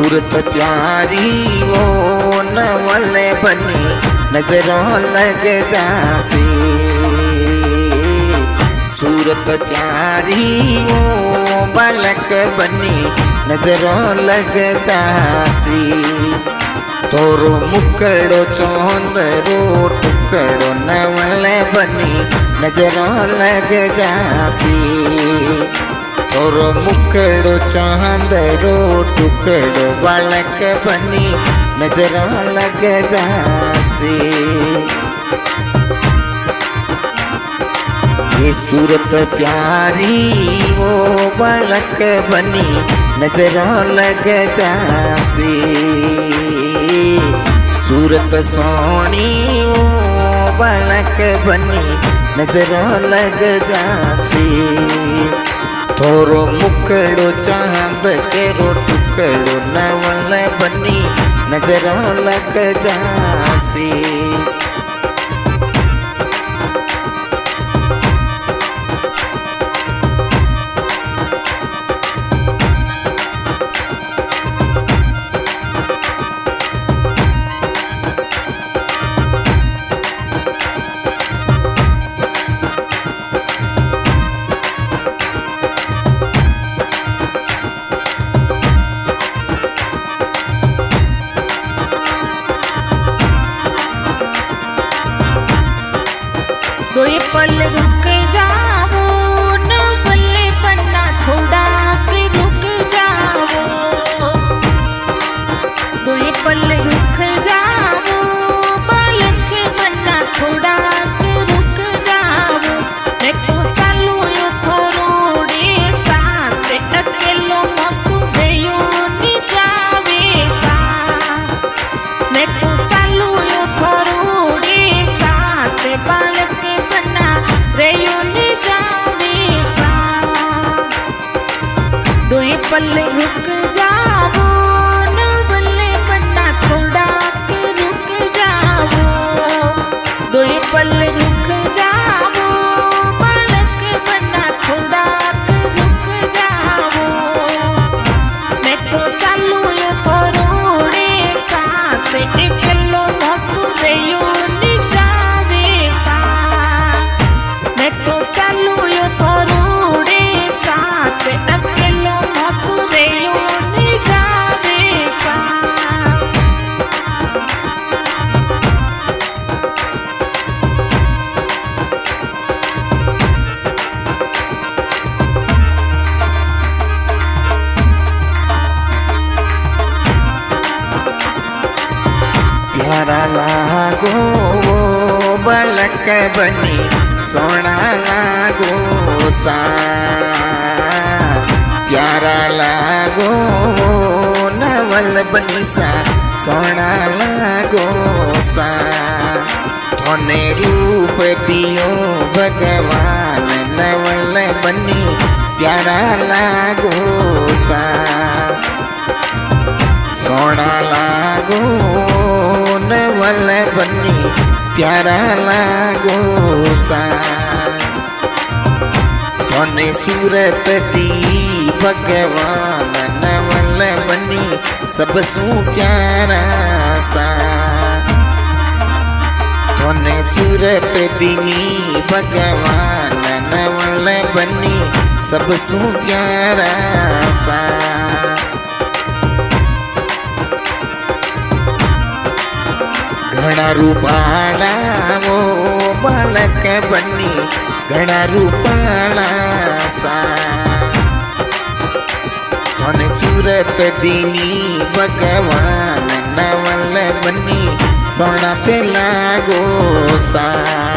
सूरत प्यारी वो नवल बनी नजरों लग जासी। सूरत प्यारी वो बालक बनी नजरों लग जासी। तोरो मुकड़ो चौंदरो टुकड़ो नवल बनी नजरों लग जासी। तोरो मुकड़ो चांदरो टुकड़ो बालक बनी नजरों लग जासी। ये सूरत प्यारी वो बालक बनी नजरों लग जासी। सूरत सोनी वो बालक बनी नजरों लग जासी। तोरो मुकड़ो चांद केरो टुकड़ो नवल बनी नजरों लग जासी। दो पल रुक जाओ न बल्ले पन्ना थोड़ा के रुक जाओ। दो पल रुक जाओ बालक पन्ना थोड़ा के रुक जाओ। मैं तो चालू यो थोड़े साथ अकेलो मौसू गयो नी जावे सा। मैं तो चालू यो थोड़े साथ बालक रेयो ने जावे सा। दो पल रुक जाओ न बल्ले पन्ना थोड़ा के रुक जाओ। दो पल रुक जाओ बालक पन्ना थोड़ा के रुक जाओ। मैं तो चालू यो थोड़े साथ एकलो मौसू रेयो ने जावे सा। मैं तो चालू यो थोड़े साथ अकेलो मौसू रेयो ने जावे सा। प्यारा लागो वो बालक बनी सोना लागो सा। प्यारा लागो नवल बनी सा सोना लागो सा। थोने रूप दियो भगवान नवल बनी प्यारा लागो सा। सोना लागो नवल बनी प्यारा लागो सा। थोने सूरत दी भगवान नवल बनी सबसू प्यारा सा। थोने सूरत दीनी भगवान नवल बनी सबसू प्यारा सा। घना रूपाला वो बालक बनी घना रूपाला सा। थोने सूरत दीनी भगवान नवल बनी सोना पे लागो सा।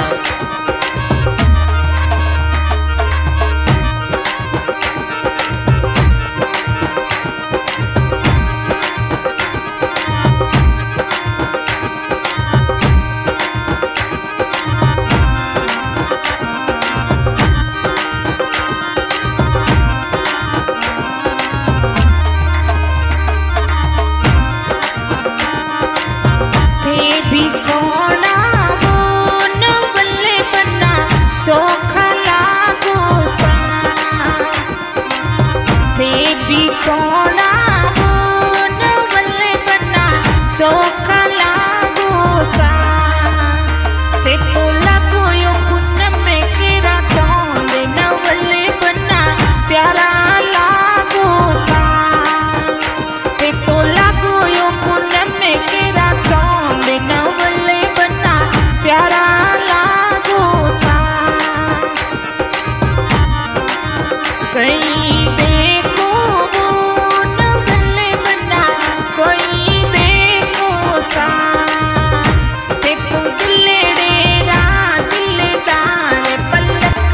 सोना वो नवल बना चोखा लागो सा। थे भी सोना वो कहीं देखो वो न बल्ले बन्ना कोई देखो सा ते तू दिलड़े रा दिलदार पलक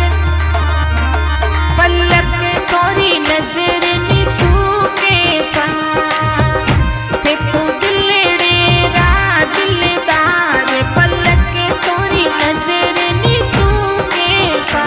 पलक तोरी नजर नीचू के सा ते तू दिलड़े रा दिलदार पलक तोरी नजर नीचू के सा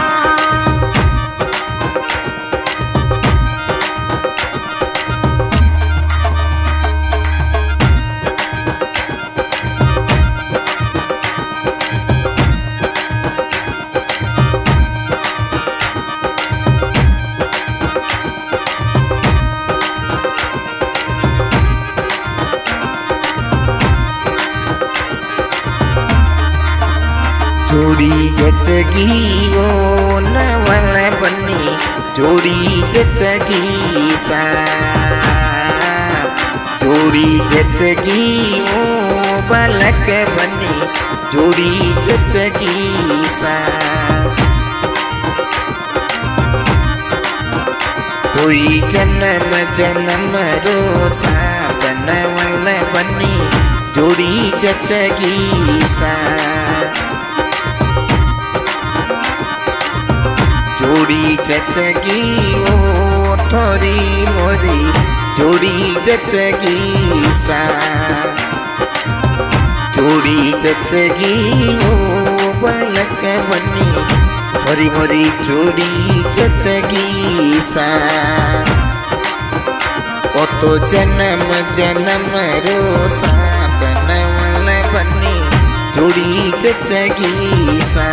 जोड़ी जचगी वो नवल बनी जोड़ी जचगी सा जोड़ी जचगी वो बालक बनी जोड़ी जचगी सा कोई जन्म जन्म रो साथ नवल बनी जोड़ी जचगी सा जोड़ी जचगी ओ थोरी मोरी जोड़ी जचगी सा जोड़ी जचगी ओ बालक बनी थोरी मोरी जोड़ी जचगी सा ओ तो जन्म जन्म रो साथ नवल बनी जोड़ी जचगी सा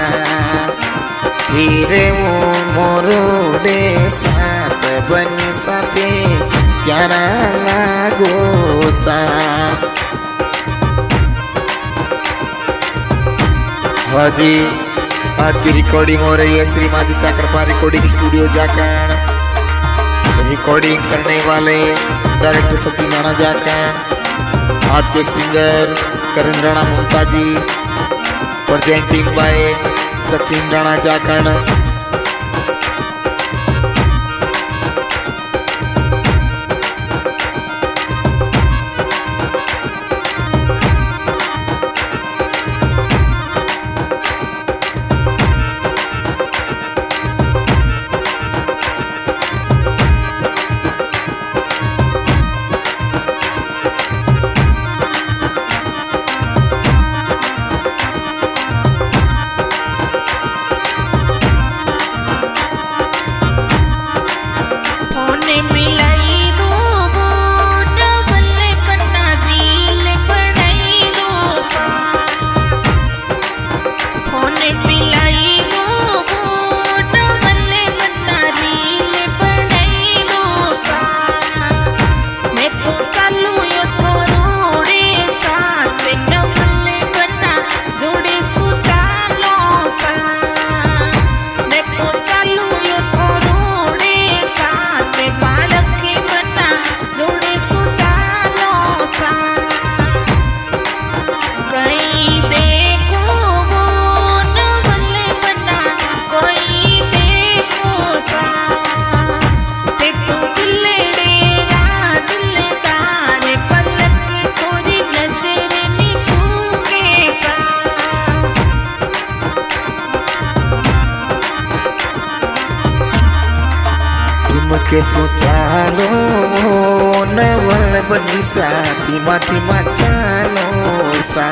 तेरे वो मोरोडे साथ बनी साथे प्यारा लागो सा हाँ जी, आज की रिकॉर्डिंग हो रही है श्री माँ दिशा कृपा रिकॉर्डिंग स्टूडियो जाकर। रिकॉर्डिंग करने वाले डायरेक्टर सचिन राणा जाकर। आज के सिंगर करण राणा मुमताजी, प्रेजेंटिंग बाय सचिन राणा जाकर। के सोचालो नवल बनी सा धीमा धीमा चालो सा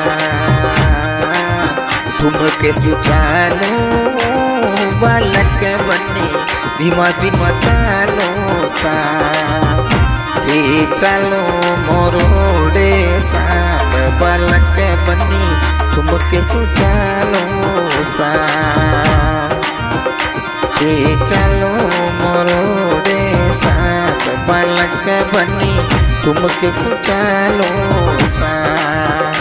तुम के सोचालो बालक बनी धीमा धीमा चालो सा थे चालो मोरोडे साथ बालक बनी तुम के सोचालो सा थे चालो मोरोडे साथ बालक बनी तुम के सोचालो सा।